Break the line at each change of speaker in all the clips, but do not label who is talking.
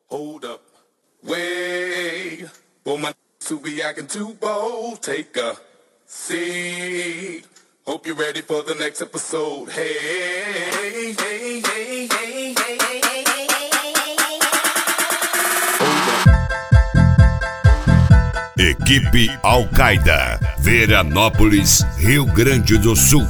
Hold up, wait, for my to be acting too bold, take a seat. Hope you're ready for the next episode. Hey, hey, hey, hey, hey, hey, hey, hey.
Equipe Al-Qaeda, Veranópolis, Rio Grande do Sul.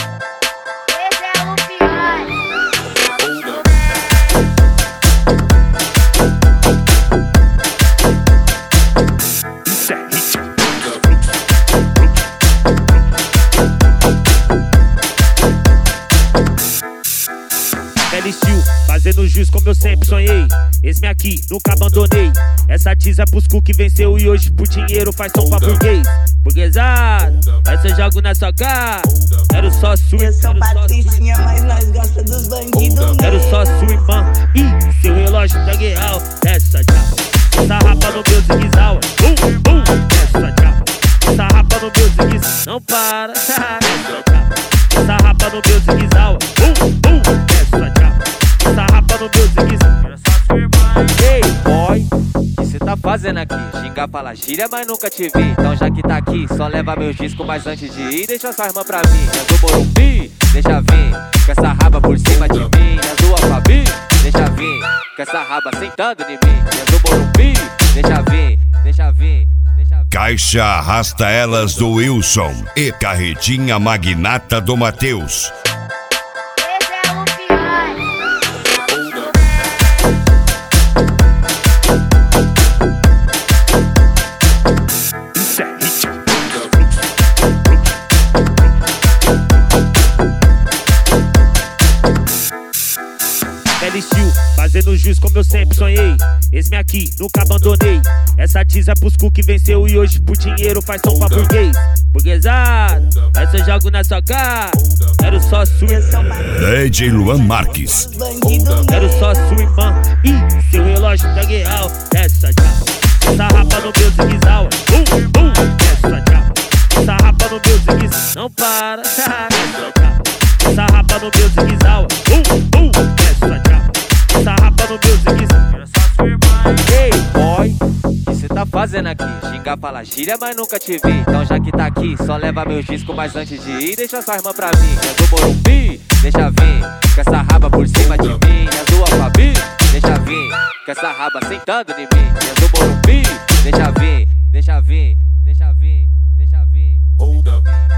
LSU, fazendo jus como eu sempre sonhei. Esse-me aqui, nunca abandonei. Essa tiza pros cu que venceu e hoje por dinheiro faz som pra burguês. Burguesada, essa eu jogo na sua cara. Quero só sua.
Eu sou patricinha, mas nós gosta dos bandidos.
Quero só sua irmã. Ih, seu relógio tá real. Essa japa, essa rapa no meu zigue-zague. Essa japa, essa rapa no meu zigue-zague. Não para. Essa rapa no meu zigue-zague. Essa japa, essa rapa no meu zigue-zague. Quero só sua irmã.
Ei, boy, o que cê tá fazendo aqui? Xingar, fala gíria, mas nunca te vi. Então já que tá aqui, só leva meus discos. Mas antes de ir, deixa sua irmã pra mim. És do Morumbi, deixa vir. Com essa raba por cima de mim. És do Alphaville, deixa vir. Com essa raba sentando em mim. És do Morumbi, deixa vir. Deixa vir.
Caixa Arrasta Elas do Wilson e Carretinha Magnata do Matheus.
LSU, fazendo jus como eu sempre sonhei. Esse-me aqui, nunca abandonei. Essa tiza pros cu que venceu e hoje por dinheiro faz som pra burguês. Burguesada, essa eu jogo na sua cara. Quero só sua.
DJ Luan Marques.
Quero só sua irmã. Ih, seu relógio tá real. Essa japa, essa rapa no meu zigue-zague. Essa japa, essa rapa no meu zigue-zague. Não para. Essa rapa no meu zigue-zague. Essa japa, essa rapa no meu zigue-zague. Quero só sua irmã.
Ei, boy, o que cê tá fazendo aqui? Xingar, fala gíria, mas nunca te vi. Então já que tá aqui, só leva meus discos. Mas antes de ir, deixa sua irmã pra mim. És do Morumbi, deixa vir. Com essa raba por cima de mim. És do Alphaville, deixa vir. Com essa raba sentando em mim. És do Morumbi, deixa vir. Deixa vir. Deixa vir. Deixa vir.
Hold up.